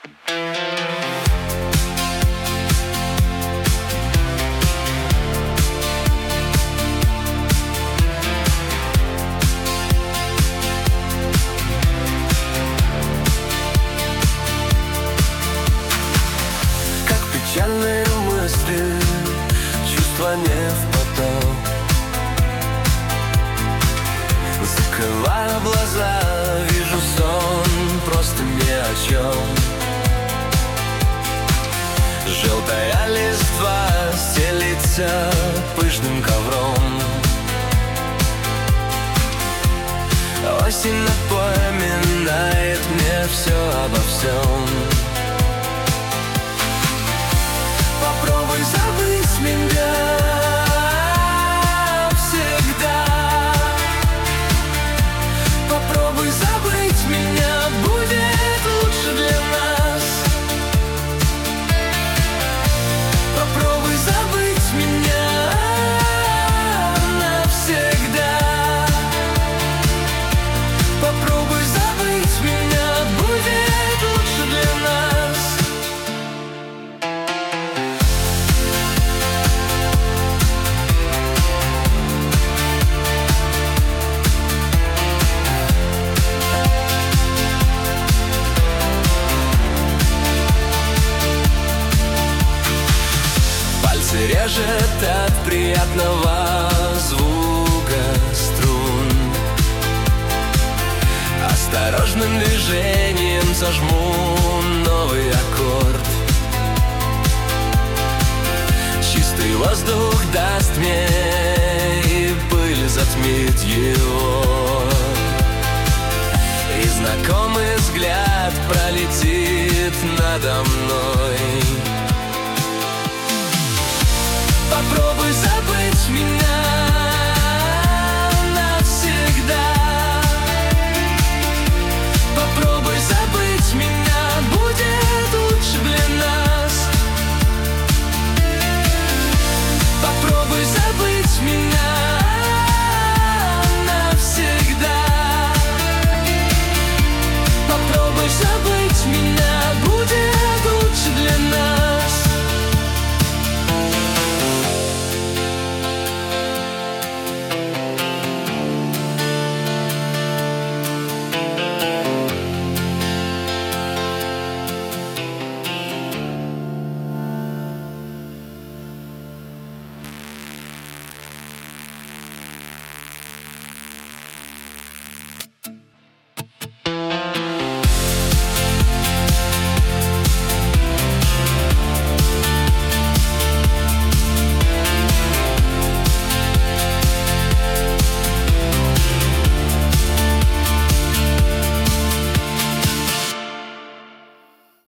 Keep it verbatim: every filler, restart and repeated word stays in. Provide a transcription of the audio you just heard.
Печальные мысли, чувства не в поток. Закрываю глаза, вижу сон, просто ни о чем. Желтая листва стелится пышным ковром. Осень напоминает мне все обо всем. Попробуй забыть меня всегда. Попробуй забыть меня, будет лучше для нас. Попробуй забыть меня навсегда. Попробуй забыть меня, будет лучше для нас. Режет от приятного звука струн. Осторожным движением сожму новый аккорд. Чистый воздух даст мне, и пыль затмит его. И знакомый взгляд пролетит надо мной. Попробуй забыть меня